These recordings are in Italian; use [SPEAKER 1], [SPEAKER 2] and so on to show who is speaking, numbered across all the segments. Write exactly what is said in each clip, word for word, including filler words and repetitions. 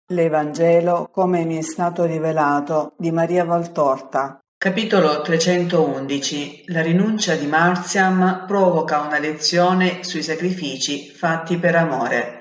[SPEAKER 1] L'Evangelo come mi è stato rivelato di Maria Valtorta.
[SPEAKER 2] Capitolo trecentoundici. La rinuncia di Marziam provoca una lezione sui sacrifici fatti per amore.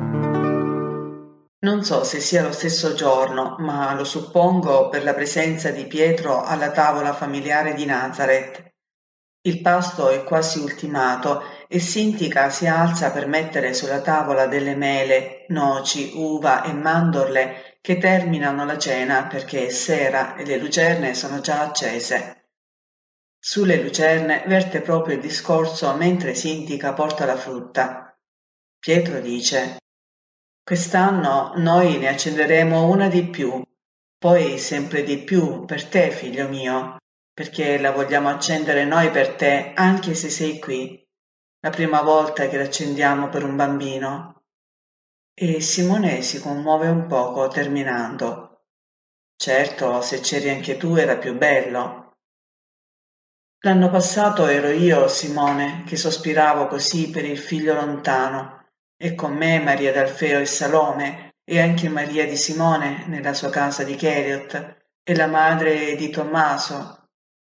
[SPEAKER 2] Non so se sia lo stesso giorno, ma lo suppongo per la presenza di Pietro alla tavola familiare di Nazareth. Il pasto è quasi ultimato e Sintica si alza per mettere sulla tavola delle mele, noci, uva e mandorle che terminano la cena perché è sera e le lucerne sono già accese. Sulle lucerne verte proprio il discorso mentre Sintica porta la frutta. Pietro dice: «Quest'anno noi ne accenderemo una di più, poi sempre di più per te, figlio mio, perché la vogliamo accendere noi per te anche se sei qui, la prima volta che l'accendiamo per un bambino». E Simone si commuove un poco terminando: «Certo, se c'eri anche tu era più bello». L'anno passato ero io, Simone, che sospiravo così per il figlio lontano, e con me Maria d'Alfeo e Salome, e anche Maria di Simone nella sua casa di Cheriot, e la madre di Tommaso.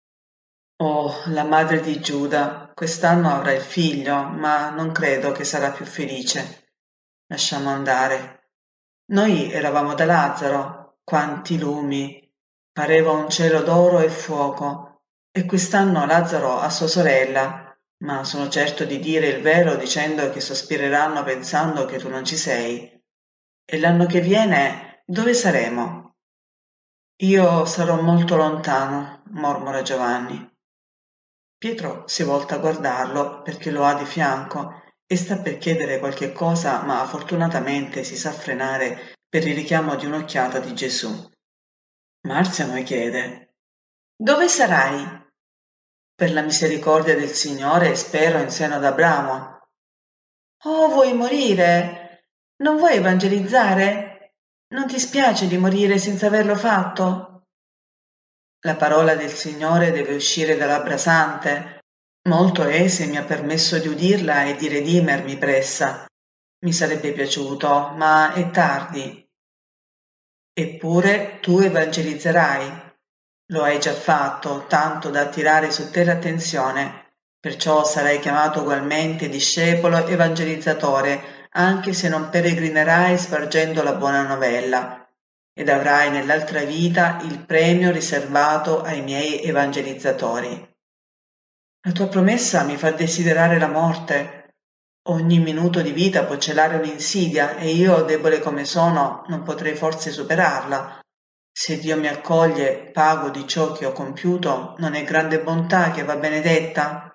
[SPEAKER 2] Oh, la madre di Giuda, quest'anno avrà il figlio, ma non credo che sarà più felice. Lasciamo andare. Noi eravamo da Lazzaro, quanti lumi, pareva un cielo d'oro e fuoco, e quest'anno Lazzaro ha sua sorella, ma sono certo di dire il vero dicendo che sospireranno pensando che tu non ci sei. E l'anno che viene dove saremo? Io sarò molto lontano, mormora Giovanni. Pietro si volta a guardarlo perché lo ha di fianco e sta per chiedere qualche cosa, ma fortunatamente si sa frenare per il richiamo di un'occhiata di Gesù. Marzia mi chiede: «Dove sarai?» «Per la misericordia del Signore spero in seno d'Abramo». «Oh, vuoi morire? Non vuoi evangelizzare? Non ti spiace di morire senza averlo fatto?» La parola del Signore deve uscire da labbra sante. Molto è se mi ha permesso di udirla e di redimermi pressa. Mi sarebbe piaciuto, ma è tardi. Eppure tu evangelizzerai. Lo hai già fatto, tanto da attirare su te l'attenzione, perciò sarai chiamato ugualmente discepolo evangelizzatore, anche se non peregrinerai spargendo la buona novella, ed avrai nell'altra vita il premio riservato ai miei evangelizzatori. La tua promessa mi fa desiderare la morte. Ogni minuto di vita può celare un'insidia e io, debole come sono, non potrei forse superarla. Se Dio mi accoglie, pago di ciò che ho compiuto, non è grande bontà che va benedetta?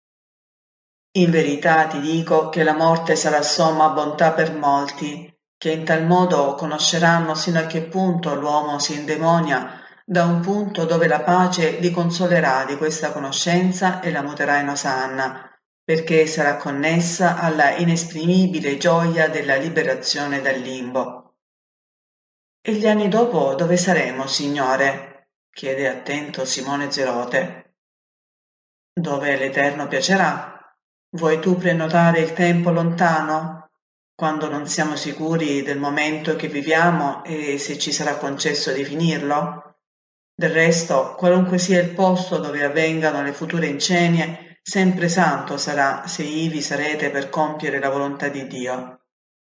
[SPEAKER 2] In verità ti dico che la morte sarà somma bontà per molti, che in tal modo conosceranno sino a che punto l'uomo si indemonia da un punto dove la pace li consolerà di questa conoscenza e la muterà in osanna, perché sarà connessa alla inesprimibile gioia della liberazione dal limbo. «E gli anni dopo dove saremo, Signore?» chiede attento Simone Zerote. «Dove l'Eterno piacerà. Vuoi tu prenotare il tempo lontano, quando non siamo sicuri del momento che viviamo e se ci sarà concesso di finirlo? Del resto, qualunque sia il posto dove avvengano le future incenie, sempre santo sarà se ivi sarete per compiere la volontà di Dio».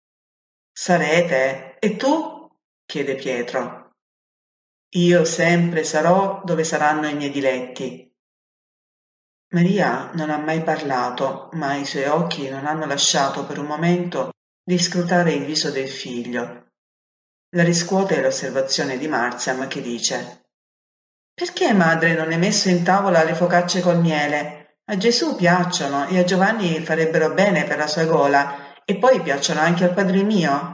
[SPEAKER 2] «Sarete? E tu?» chiede Pietro. «Io sempre sarò dove saranno i miei diletti». Maria non ha mai parlato, ma i suoi occhi non hanno lasciato per un momento di scrutare il viso del figlio. La riscuote l'osservazione di Marziam che dice: «Perché madre non hai messo in tavola le focacce col miele? A Gesù piacciono e a Giovanni farebbero bene per la sua gola e poi piacciono anche al Padre mio».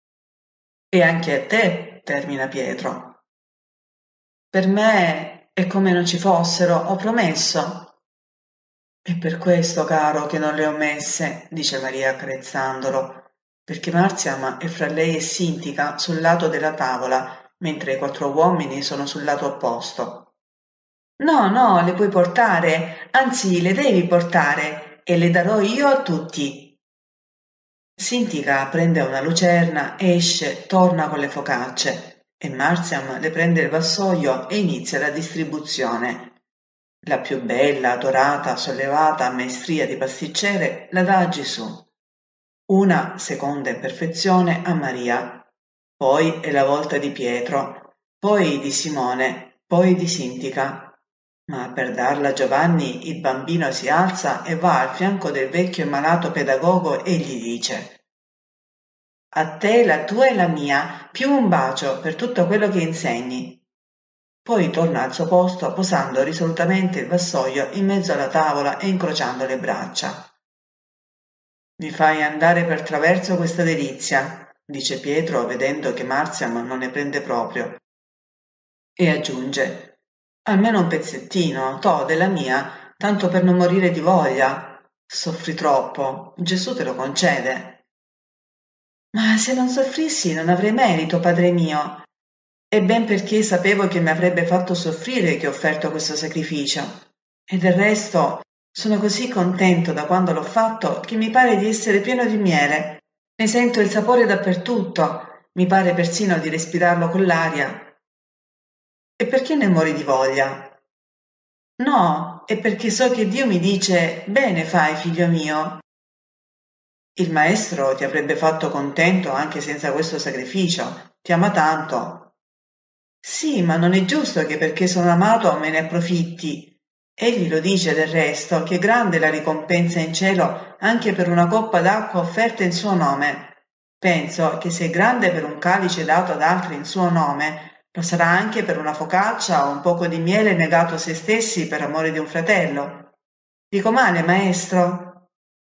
[SPEAKER 2] «E anche a te», termina Pietro. «Per me è come non ci fossero, ho promesso». «È per questo, caro, che non le ho messe», dice Maria accarezzandolo, perché Marziam è fra lei e Sintica sul lato della tavola, mentre i quattro uomini sono sul lato opposto. «No, no, le puoi portare, anzi le devi portare, e le darò io a tutti». Sintica prende una lucerna, esce, torna con le focacce e Marziam le prende il vassoio e inizia la distribuzione. La più bella, dorata, sollevata a maestria di pasticcere la dà a Gesù. Una, seconda in perfezione, a Maria. Poi è la volta di Pietro, poi di Simone, poi di Sintica. Ma per darla a Giovanni il bambino si alza e va al fianco del vecchio e malato pedagogo e gli dice: «A te la tua e la mia, più un bacio per tutto quello che insegni». Poi torna al suo posto posando risolutamente il vassoio in mezzo alla tavola e incrociando le braccia. «Mi fai andare per traverso questa delizia», dice Pietro vedendo che Marziam non ne prende proprio. E aggiunge: «Almeno un pezzettino, to, della mia, tanto per non morire di voglia. Soffri troppo, Gesù te lo concede». «Ma se non soffrissi non avrei merito, padre mio. È ben perché sapevo che mi avrebbe fatto soffrire che ho offerto questo sacrificio. E del resto sono così contento da quando l'ho fatto che mi pare di essere pieno di miele. Ne sento il sapore dappertutto, mi pare persino di respirarlo con l'aria». «E perché ne muori di voglia?» «No, è perché so che Dio mi dice: bene fai, figlio mio». «Il maestro ti avrebbe fatto contento anche senza questo sacrificio, ti ama tanto». «Sì, ma non è giusto che perché sono amato me ne approfitti. Egli lo dice del resto, che grande è la ricompensa in cielo anche per una coppa d'acqua offerta in suo nome. Penso che se è grande per un calice dato ad altri in suo nome, lo sarà anche per una focaccia o un poco di miele negato a se stessi per amore di un fratello. Dico male, maestro?»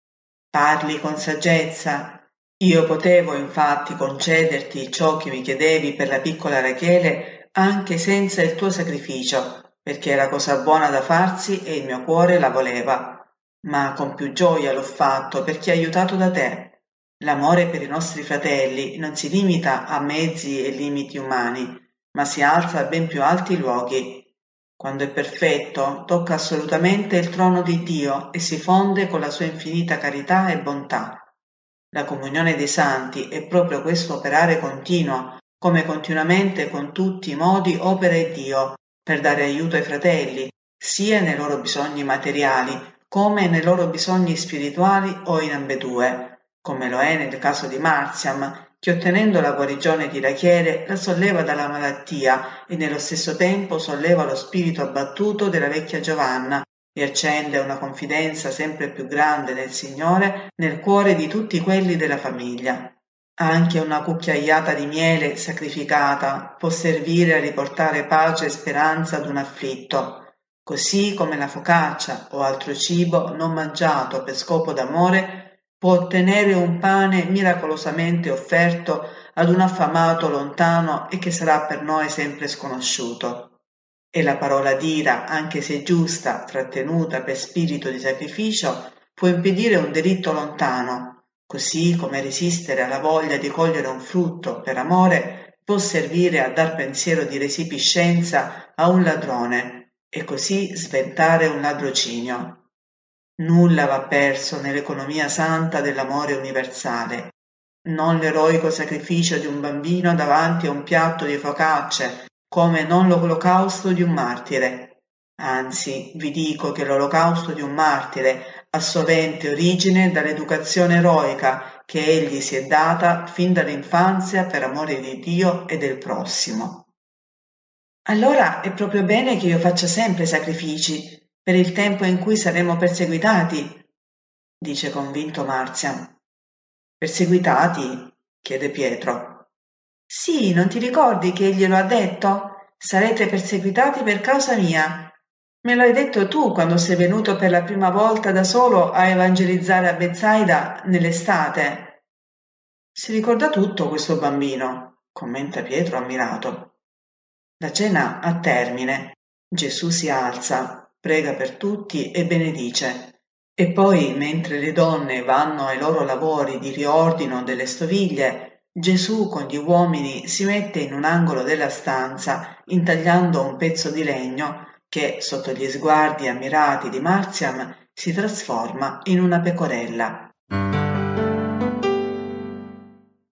[SPEAKER 2] «Parli con saggezza. Io potevo infatti concederti ciò che mi chiedevi per la piccola Rachele anche senza il tuo sacrificio, perché era cosa buona da farsi e il mio cuore la voleva. Ma con più gioia l'ho fatto perché aiutato da te. L'amore per i nostri fratelli non si limita a mezzi e limiti umani, ma si alza a ben più alti luoghi. Quando è perfetto, tocca assolutamente il trono di Dio e si fonde con la sua infinita carità e bontà. La comunione dei santi è proprio questo operare continuo, come continuamente con tutti i modi opera il Dio, per dare aiuto ai fratelli, sia nei loro bisogni materiali, come nei loro bisogni spirituali o in ambedue, come lo è nel caso di Marziam, che ottenendo la guarigione di Rachele la solleva dalla malattia e nello stesso tempo solleva lo spirito abbattuto della vecchia Giovanna e accende una confidenza sempre più grande nel Signore nel cuore di tutti quelli della famiglia. Anche una cucchiaiata di miele sacrificata può servire a riportare pace e speranza ad un afflitto, così come la focaccia o altro cibo non mangiato per scopo d'amore può ottenere un pane miracolosamente offerto ad un affamato lontano e che sarà per noi sempre sconosciuto. E la parola d'ira, anche se giusta, trattenuta per spirito di sacrificio, può impedire un delitto lontano, così come resistere alla voglia di cogliere un frutto per amore può servire a dar pensiero di resipiscenza a un ladrone e così sventare un ladrocinio. Nulla va perso nell'economia santa dell'amore universale, non l'eroico sacrificio di un bambino davanti a un piatto di focacce, come non l'olocausto di un martire. Anzi, vi dico che l'olocausto di un martire ha sovente origine dall'educazione eroica che egli si è data fin dall'infanzia per amore di Dio e del prossimo. Allora è proprio bene che io faccia sempre sacrifici, per il tempo in cui saremo perseguitati, dice convinto Marziam. Perseguitati? Chiede Pietro. Sì, non ti ricordi che egli lo ha detto? Sarete perseguitati per causa mia. Me lo hai detto tu quando sei venuto per la prima volta da solo a evangelizzare a Betsaida nell'estate. Si ricorda tutto questo bambino, commenta Pietro ammirato. La cena a termine. Gesù si alza, prega per tutti e benedice. E poi, mentre le donne vanno ai loro lavori di riordino delle stoviglie, Gesù con gli uomini si mette in un angolo della stanza, intagliando un pezzo di legno che, sotto gli sguardi ammirati di Marziam, si trasforma in una pecorella.